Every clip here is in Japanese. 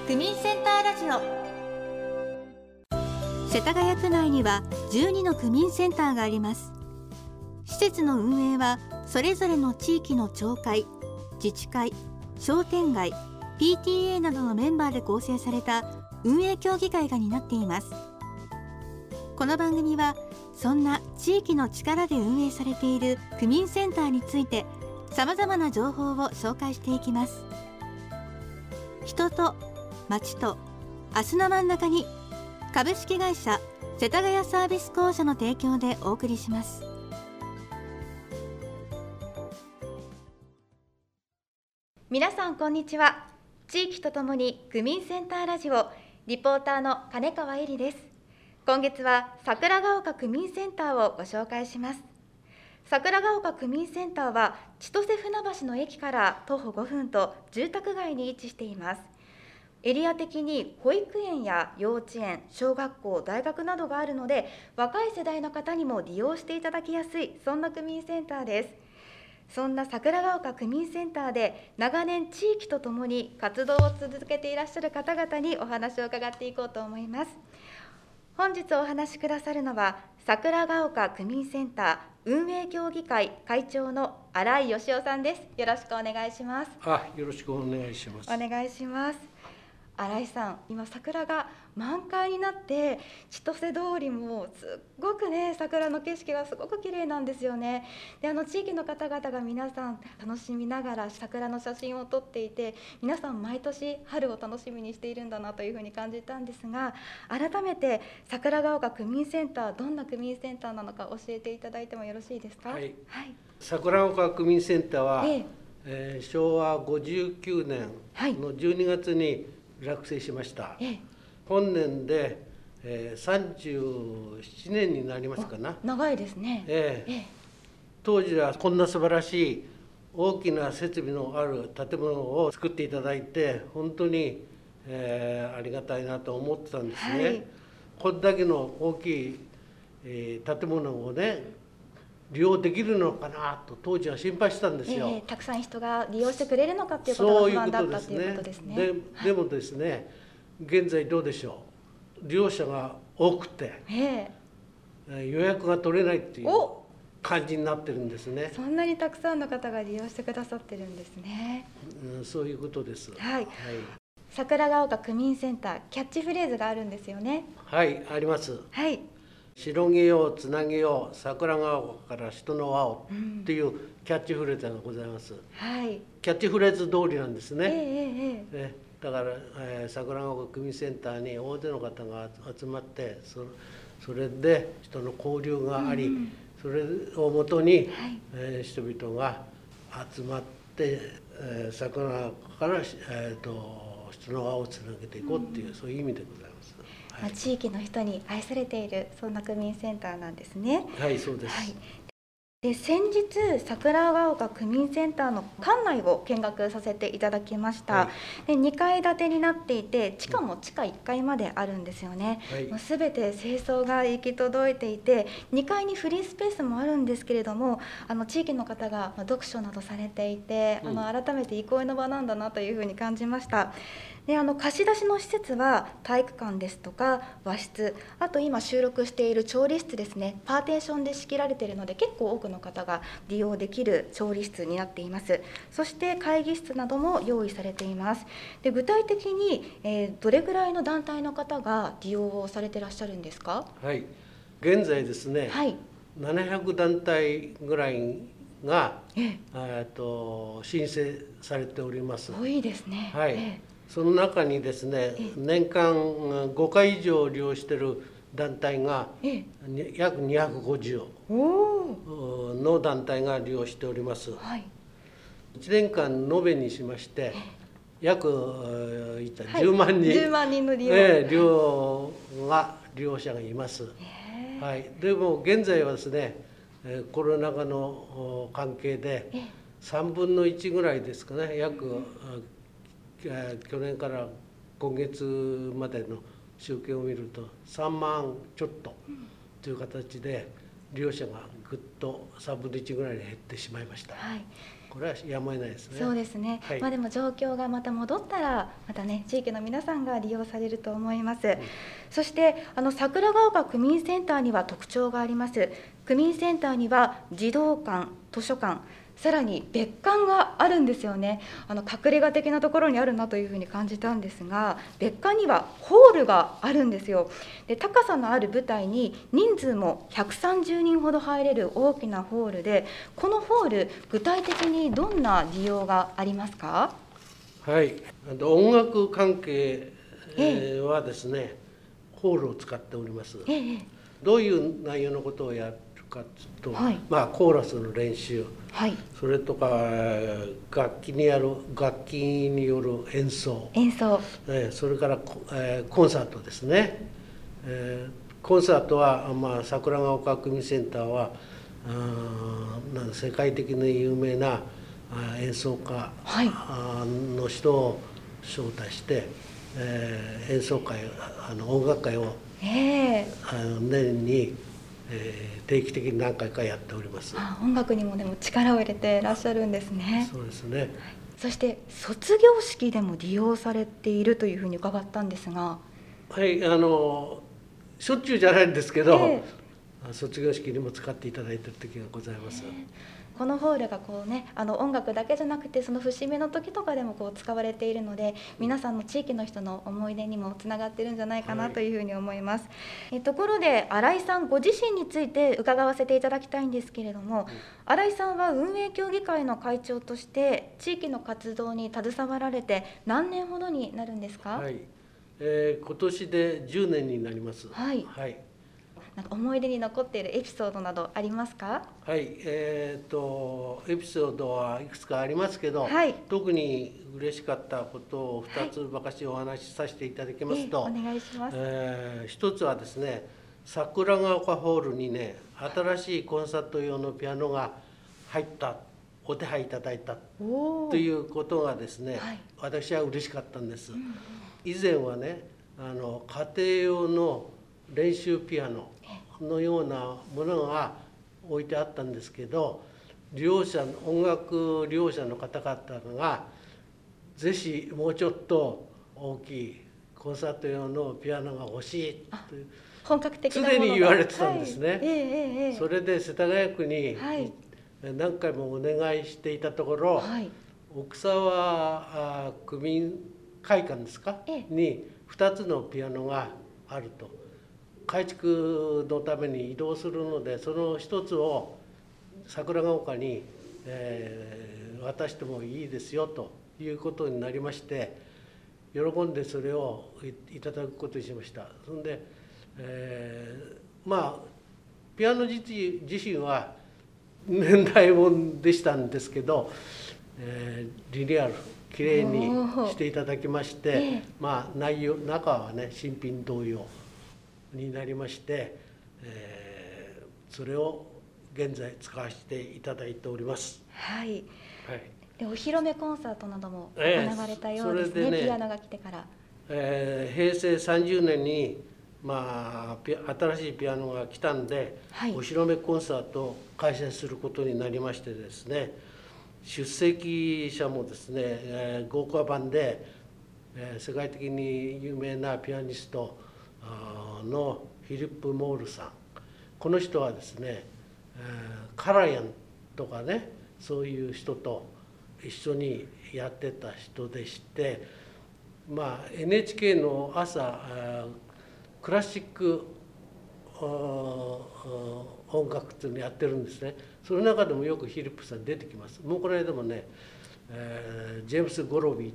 区民センターラジオ。世田谷区内には12の区民センターがあります。施設の運営はそれぞれの地域の町会、自治会、商店街、PTA などのメンバーで構成された運営協議会が担っています。この番組はそんな地域の力で運営されている区民センターについてさまざまな情報を紹介していきます。人と町と明日の真ん中に、株式会社世田谷サービス公社の提供でお送りします。皆さんこんにちは。地域とともに区民センターラジオリポーターの金川恵里です。今月は桜ヶ丘区民センターをご紹介します。桜ヶ丘区民センターは千歳船橋の駅から徒歩5分と住宅街に位置しています。エリア的に保育園や幼稚園、小学校、大学などがあるので、若い世代の方にも利用していただきやすい、そんな区民センターです。そんな桜ヶ丘区民センターで長年地域とともに活動を続けていらっしゃる方々にお話を伺っていこうと思います。本日お話しくださるのは桜ヶ丘区民センター運営協議会会長の新井義雄さんです。よろしくお願いします。 よろしくお願いします。 お願いします。新井さん、今桜が満開になって千歳通りもすっごくね、桜の景色がすごく綺麗なんですよね。で、地域の方々が皆さん楽しみながら桜の写真を撮っていて、皆さん毎年春を楽しみにしているんだなというふうに感じたんですが、改めて桜ヶ丘区民センター、どんな区民センターなのか教えていただいてもよろしいですか？ 桜ヶ丘区民センターは、昭和59年の12月に落成しました。本年で、37年になりますかな。 長いですね。 当時はこんな素晴らしい大きな設備のある建物を作っていただいて、本当に、ありがたいなと思ってたんですね。これだけの大きい、建物をね利用できるのかなと当時は心配したんですよ。 たくさん人が利用してくれるのかっていうことが不安だったということですね。 でもですね、現在どうでしょう。利用者が多くて、予約が取れないっていう感じになってるんですね。 そんなにたくさんの方が利用してくださってるんですね。 そういうことです。 桜ヶ丘区民センター、キャッチフレーズがあるんですよね。 あります。広げよう、つなげよう、桜ヶ丘から人の輪をっていうキャッチフレーズがございます。キャッチフレーズ通りなんですね。だから、桜ヶ丘区民センターに大勢の方が集まって、それで人の交流があり、それをもとに、人々が集まって、桜ヶ丘から、人の輪をつなげていこうっていう、そういう意味でございます。 地域の人に愛されている、そんな区民センターなんですね。 そうです。 で、先日桜ヶ丘区民センターの館内を見学させていただきました。で、2階建てになっていて、地下も地下1階まであるんですよね。すべて清掃が行き届いていて、2階にフリースペースもあるんですけれども、地域の方が読書などされていて、改めて憩いの場なんだなというふうに感じました。で、貸し出しの施設は体育館ですとか和室、あと今収録している調理室ですね、パーテーションで仕切られているので結構多くの方が利用できる調理室になっています。そして会議室なども用意されています。で、具体的に、どれぐらいの団体の方が利用をされていらっしゃるんですか？ 現在ですね、700団体ぐらいが、申請されております。 多いですね。 その中にですね、年間5回以上利用している団体が約250の団体が利用しております。1年間延べにしまして約10万人の利用者がいます。でも現在はですね、コロナ禍の関係で3分の1ぐらいですかね、約去年から今月までの集計を見ると3万ちょっとという形で利用者がぐっと3分の1ぐらいに減ってしまいました。 これはやむを得ないですね。 そうですね、 はい、 でも状況がまた戻ったらまたね、地域の皆さんが利用されると思います。そして桜ヶ丘区民センターには特徴があります。区民センターには児童館、図書館、さらに別館があるんですよね。隠れ家的なところにあるなというふうに感じたんですが、別館にはホールがあるんですよ。で、高さのある舞台に人数も130人ほど入れる大きなホールで、このホール具体的にどんな利用がありますか？ はい、音楽関係はですね、ホールを使っております。どういう内容のことをやるかというと、コーラスの練習、それとか楽器による演奏、それからコンサートですね。コンサートは、桜ヶ丘区民センターは世界的に有名な演奏家の人を招待して、演奏会、音楽会を年に定期的に何回かやっております。 音楽にもでも力を入れていらっしゃるんですね。 そうですね。 そして卒業式でも利用されているというふうに伺ったんですが。 はい、しょっちゅうじゃないんですけど、卒業式にも使っていただいている時がございます。 このホールが音楽だけじゃなくて、その節目の時とかでも使われているので、皆さんの地域の人の思い出にもつながってるんじゃないかなというふうに思います。ところで新井さんご自身について伺わせていただきたいんですけれども、新井さんは運営協議会の会長として地域の活動に携わられて何年ほどになるんですか？ はい、今年で10年になります。 なんか思い出に残っているエピソードなどありますか？ はい、エピソードはいくつかありますけど、特に嬉しかったことを2つばかしお話しさせていただきますと、 お願いします。 一つはですね、桜ヶ丘ホールにね、新しいコンサート用のピアノが入った、お手配いただいたということがですね、私は嬉しかったんです。以前はね、家庭用の練習ピアノのようなものが置いてあったんですけど、音楽利用者の方々がぜひもうちょっと大きいコンサート用のピアノが欲しいという本格的なものが常に言われてたんですね。それで世田谷区に何回もお願いしていたところ、奥沢区民会館ですか、に2つのピアノがあると。改築のために移動するので、その一つを桜ヶ丘に、渡してもいいですよということになりまして、喜んでそれをいただくことにしました。そんで、ピアノ自身は年代物でしたんですけど、リニューアルきれいにしていただきまして、中はね新品同様になりまして、それを現在使わせていただいております。 でお披露目コンサートなども行われたようですね。ピアノが来てから、 平成30年に、新しいピアノが来たんで、お披露目コンサートを開催することになりましてですね、出席者もですね、豪華版で、世界的に有名なピアニストのフィリップ・モールさん、この人はですね、カラヤンとかね、そういう人と一緒にやってた人でして、NHK の朝クラシック音楽っていうのをやってるんですね。その中でもよくフィリップさん出てきます。もうこの間もね、ジェームス・ゴロビーって、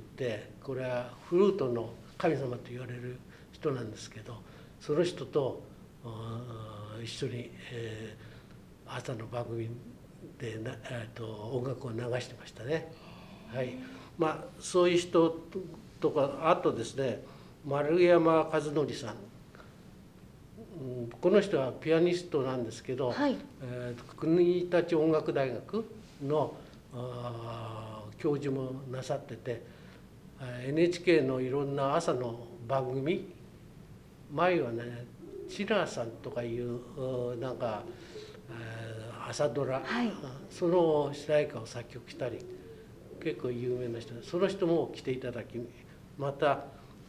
これはフルートの神様と言われる人なんですけど、その人と一緒に、朝の番組で音楽を流してましたね。そういう人とか、あとですね、丸山和則さん、この人はピアニストなんですけど、国立音楽大学の教授もなさってて、NHK のいろんな朝の番組、前はねチナさんとかいうなんか朝ドラ、その主題歌を作曲したり結構有名な人で、その人も来ていただき、また、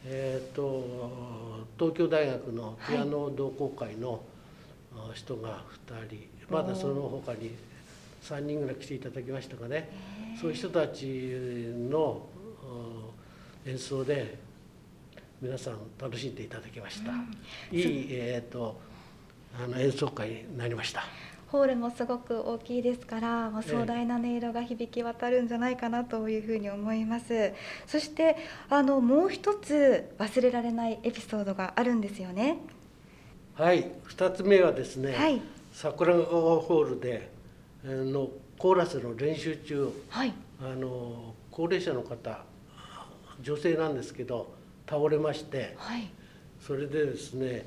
東京大学のピアノ同好会の人が2人、まだその他に3人ぐらい来ていただきましたかね。そういう人たちの演奏で皆さん楽しんでいただきました。いい、演奏会になりました。 ホールもすごく大きいですから、壮大な音色が響き渡るんじゃないかなというふうに思います。そしてもう一つ忘れられないエピソードがあるんですよね。 はい、2つ目はですね、桜川ホールでのコーラスの練習中、高齢者の方、女性なんですけど倒れまして、それでですね、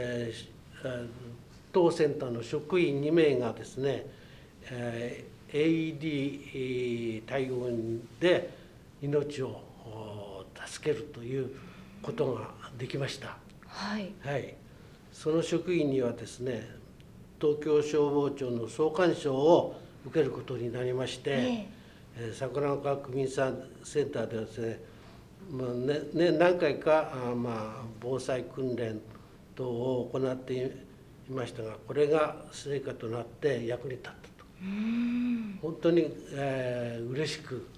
当センターの職員2名がですね、AED 対応で命を助けるということができました。その職員にはですね、東京消防庁の総監賞を受けることになりまして、桜川区民センターではですね、何回か防災訓練等を行っていましたが、これが成果となって役に立ったと。本当に、嬉しく、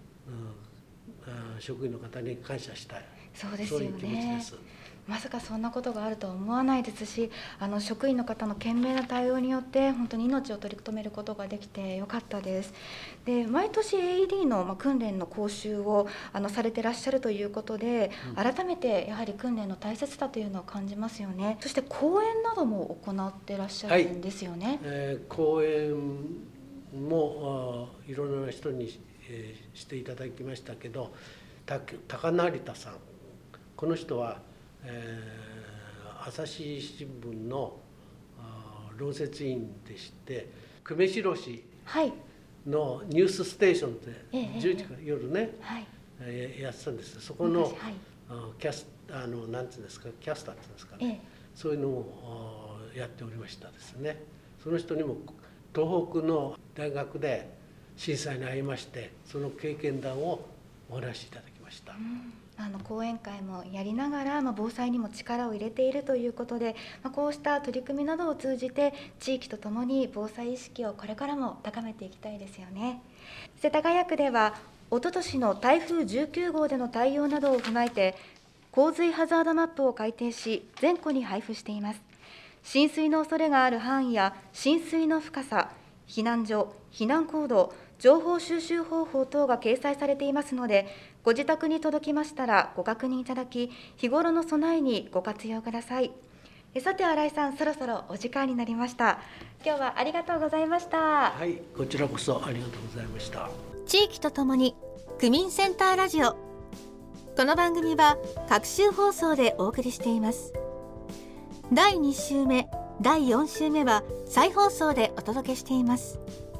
職員の方に感謝したい。 そうですよね。 そういう気持ちです。 まさかそんなことがあるとは思わないですし、職員の方の懸命な対応によって本当に命を取り留めることができてよかったです。で、毎年 AED の訓練の講習をされてらっしゃるということで、改めてやはり訓練の大切さというのを感じますよね。そして講演なども行ってらっしゃるんですよね。 講演もいろいろな人にしていただきましたけど、高成田さん、この人は朝日新聞の論説委員でして、久米代市のニュースステーションで10時から夜ね、やってたんです。そこのなんていうんですか、キャスターっていうんですかね、そういうのをやっておりましたですね。その人にも東北の大学で震災に遭いまして、その経験談をお話しいただきました。 講演会もやりながら、防災にも力を入れているということで、こうした取り組みなどを通じて地域とともに防災意識をこれからも高めていきたいですよね。世田谷区ではおととしの台風19号での対応などを踏まえて洪水ハザードマップを改定し、全戸に配布しています。浸水の恐れがある範囲や浸水の深さ、避難所、避難行動、情報収集方法等が掲載されていますので、ご自宅に届きましたらご確認いただき、日頃の備えにご活用ください。さて新井さん、そろそろお時間になりました。今日はありがとうございました。 はい、こちらこそありがとうございました。 地域とともに区民センターラジオ。この番組は各週放送でお送りしています。第2週目、第4週目は再放送でお届けしています。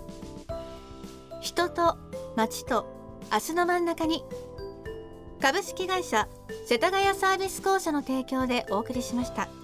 人と街と明日の真ん中に、株式会社世田谷サービス公社の提供でお送りしました。